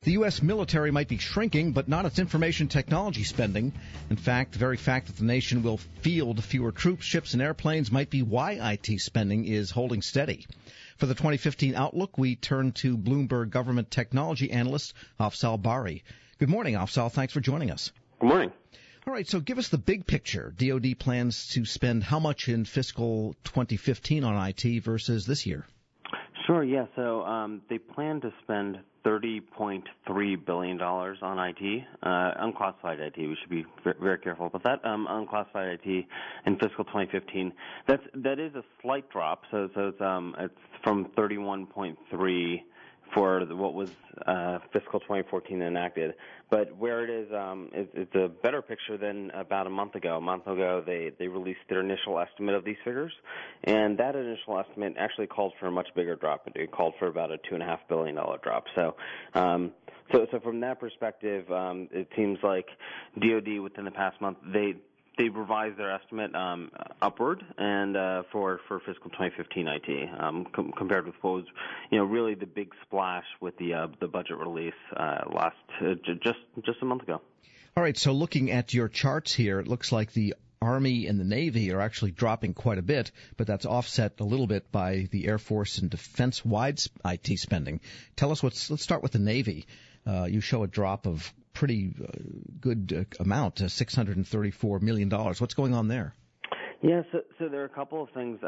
The U.S. military might be shrinking, but not its information technology spending. In fact, the very fact that the nation will field fewer troops, ships, and airplanes might be why IT spending is holding steady. For the 2015 outlook, we turn to Bloomberg government technology analyst Afzal Bari. Good morning, Afzal. Thanks for joining us. Good morning. All right, so give us the big picture. DoD plans to spend how much in fiscal 2015 on IT versus this year? Sure, yeah. So they plan to spend $30.3 billion on IT, unclassified IT. We should be very careful about that. Unclassified IT in fiscal 2015. That is a slight drop. So it's from 31.3 for what was fiscal 2014 enacted. But where it is, it's a better picture than about a month ago. A month ago, they released their initial estimate of these figures, and that initial estimate actually called for a much bigger drop. It called for about a $2.5 billion drop. So from that perspective, it seems like DoD within the past month, they revised their estimate upward, and for fiscal 2015 IT, compared with what was, really the big splash with the budget release just a month ago. All right. So looking at your charts here, it looks like the Army and the Navy are actually dropping quite a bit, but that's offset a little bit by the Air Force and defense-wide IT spending. Tell us let's start with the Navy. You show a drop of pretty good amount, $634 million. What's going on there? Yeah, so there are a couple of things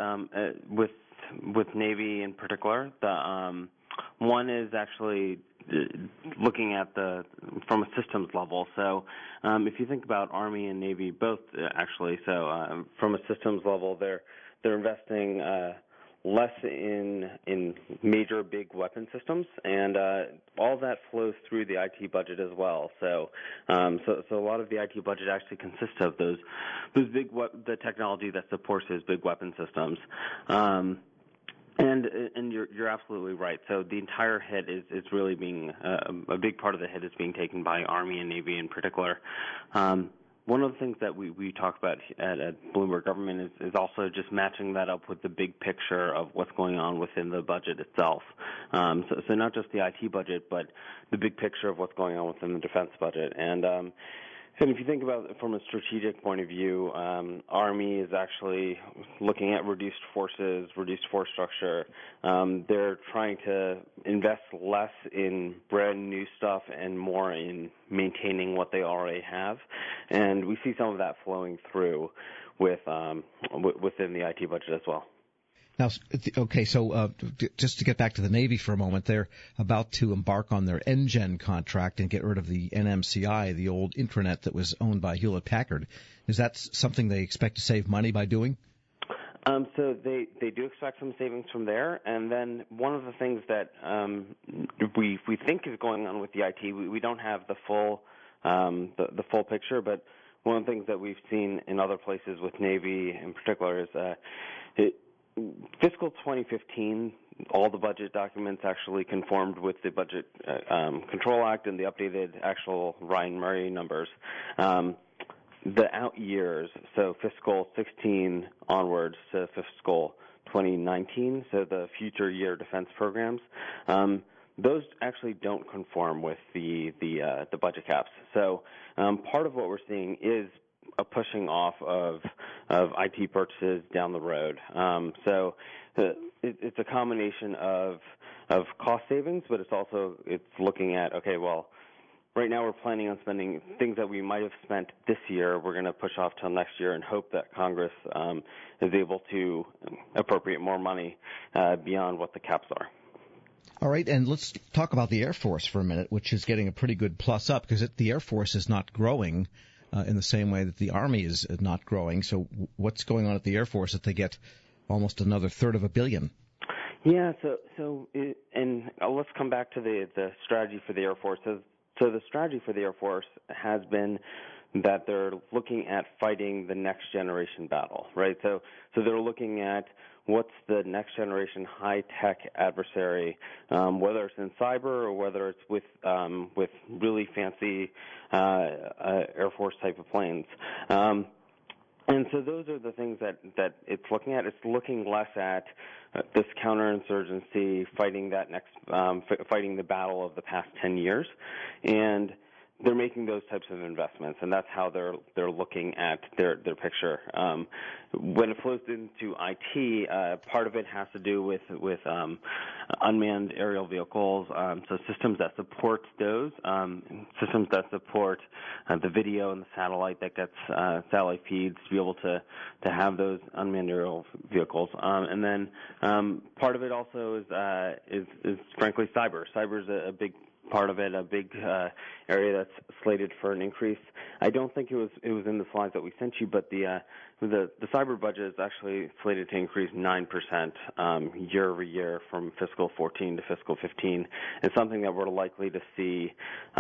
with Navy in particular. One is actually looking at from a systems level. So if you think about Army and Navy, both actually, so from a systems level, they're investing less in major big weapon systems, and all that flows through the IT budget as well. So a lot of the IT budget actually consists of those the technology that supports those big weapon systems. And you're absolutely right. So the entire hit is really being a big part of the hit is being taken by Army and Navy in particular. One of the things that we talk about at Bloomberg Government is also just matching that up with the big picture of what's going on within the budget itself. So not just the IT budget, but the big picture of what's going on within the defense budget. And if you think about it from a strategic point of view, Army is actually looking at reduced forces, reduced force structure. They're trying to invest less in brand new stuff and more in maintaining what they already have. And we see some of that flowing through within the IT budget as well. Now, okay, so just to get back to the Navy for a moment, they're about to embark on their NGEN contract and get rid of the NMCI, the old intranet that was owned by Hewlett-Packard. Is that something they expect to save money by doing? So they do expect some savings from there. And then one of the things that we think is going on with the IT, we don't have the full picture, but one of the things that we've seen in other places with Navy in particular is fiscal 2015, all the budget documents actually conformed with the Budget Control Act and the updated actual Ryan Murray numbers. The out years, so fiscal 16 onwards to fiscal 2019, so the future year defense programs, those actually don't conform with the budget caps. So part of what we're seeing is a pushing off of IT purchases down the road. So it's a combination of cost savings, but it's looking at, okay, well, right now we're planning on spending things that we might have spent this year. We're going to push off till next year and hope that Congress is able to appropriate more money beyond what the caps are. All right, and let's talk about the Air Force for a minute, which is getting a pretty good plus up because the Air Force is not growing in the same way that the Army is not growing. So what's going on at the Air Force that they get almost another third of $1 billion? Yeah, and let's come back to the strategy for the Air Force. So the strategy for the Air Force has been that they're looking at fighting the next generation battle, right? So they're looking at what's the next generation high-tech adversary, whether it's in cyber or whether it's with really fancy Air Force type of planes. And so those are the things that it's looking at. It's looking less at this counterinsurgency, fighting the battle of the past 10 years, and they're making those types of investments, and that's how they're looking at their picture. When it flows into IT, part of it has to do with unmanned aerial vehicles, so systems that support those, systems that support the video and the satellite that gets satellite feeds to be able to have those unmanned aerial vehicles, and then part of it also is frankly cyber. Cyber is a big part of it, a big area that's slated for an increase. I don't think it was in the slides that we sent you, but the cyber budget is actually slated to increase 9% year over year from fiscal 14 to fiscal 15. It's something that we're likely to see.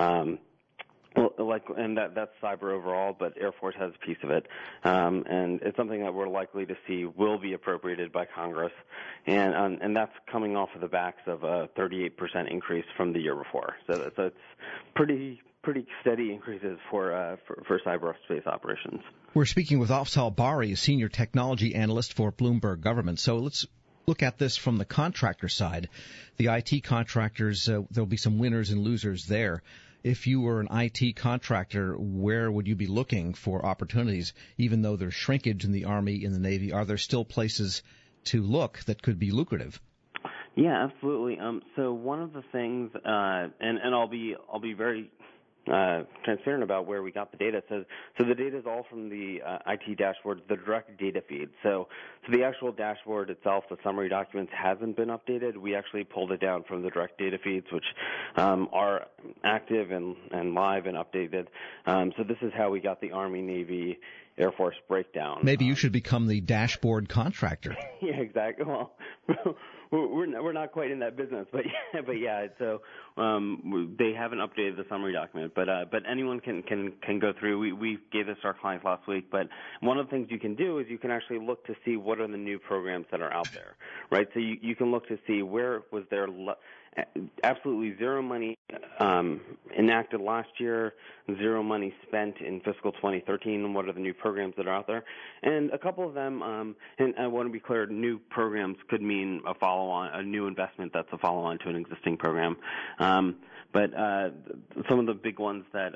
And that's cyber overall, but Air Force has a piece of it, and it's something that we're likely to see will be appropriated by Congress, and that's coming off of the backs of a 38% increase from the year before. So it's pretty steady increases for cyberspace operations. We're speaking with Afzal Bari, a senior technology analyst for Bloomberg Government. So let's look at this from the contractor side. The IT contractors, there'll be some winners and losers there. If you were an IT contractor, where would you be looking for opportunities? Even though there's shrinkage in the Army, in the Navy, are there still places to look that could be lucrative? Yeah, absolutely. So one of the things, and I'll be very transparent about where we got the data. So the data is all from the IT dashboard, the direct data feed. So the actual dashboard itself, the summary documents, hasn't been updated. We actually pulled it down from the direct data feeds, which are active and live and updated. So this is how we got the Army, Navy, Air Force breakdown. Maybe you should become the dashboard contractor. Yeah, exactly. Well, we're not quite in that business, but yeah. So they haven't updated the summary document, but anyone can go through. We gave this to our clients last week, but one of the things you can do is you can actually look to see what are the new programs that are out there, right? So you can look to see where was there absolutely zero money enacted last year, zero money spent in fiscal 2013, and what are the new programs that are out there. And a couple of them, and I want to be clear, new programs could mean a follow-on, a new investment that's a follow-on to an existing program. But some of the big ones that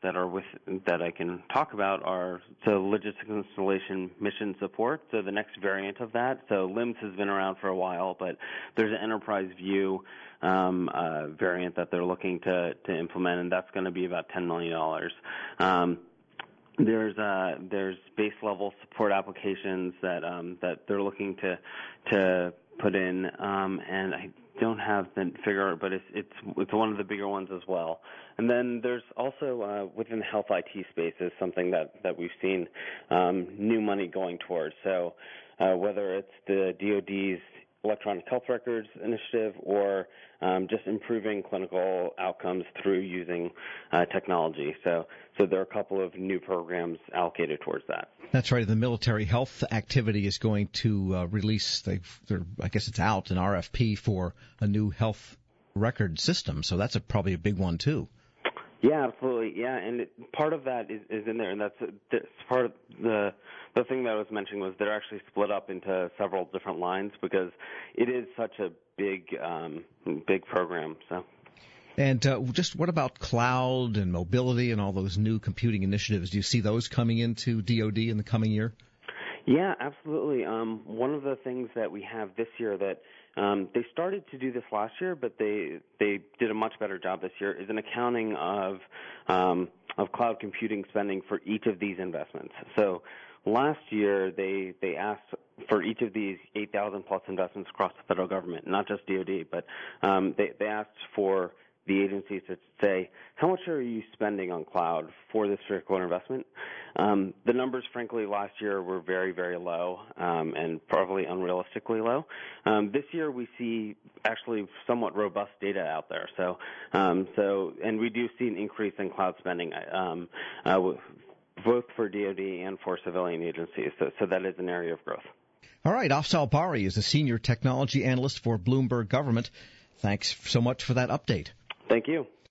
I can talk about are logistics installation mission support. So the next variant of that. So LIMS has been around for a while, but there's an enterprise view variant that they're looking to implement, and that's going to be about $10 million. There's base level support applications that they're looking to put in, and I don't have the figure, but it's one of the bigger ones as well. And then there's also within the health IT space is something that we've seen new money going towards. So whether it's the DoD's electronic health records initiative or just improving clinical outcomes through using technology. So there are a couple of new programs allocated towards that. That's right. The military health activity is going to release, I guess it's out, an RFP for a new health record system. So that's probably a big one, too. Yeah, absolutely. Yeah, and part of that is in there, and that's part of the thing that I was mentioning was they're actually split up into several different lines because it is such a big program. So. And just what about cloud and mobility and all those new computing initiatives? Do you see those coming into DoD in the coming year? Yeah, absolutely. One of the things that we have this year that they started to do this last year, but they did a much better job this year, is an accounting of cloud computing spending for each of these investments. So last year they asked for each of these 8,000 plus investments across the federal government, not just DoD, but they asked for the agencies to say, how much are you spending on cloud for this particular investment? The numbers, frankly, last year were very, very low and probably unrealistically low. This year we see actually somewhat robust data out there. So and we do see an increase in cloud spending both for DoD and for civilian agencies. So that is an area of growth. All right. Afzal Bari is a senior technology analyst for Bloomberg Government. Thanks so much for that update. Thank you.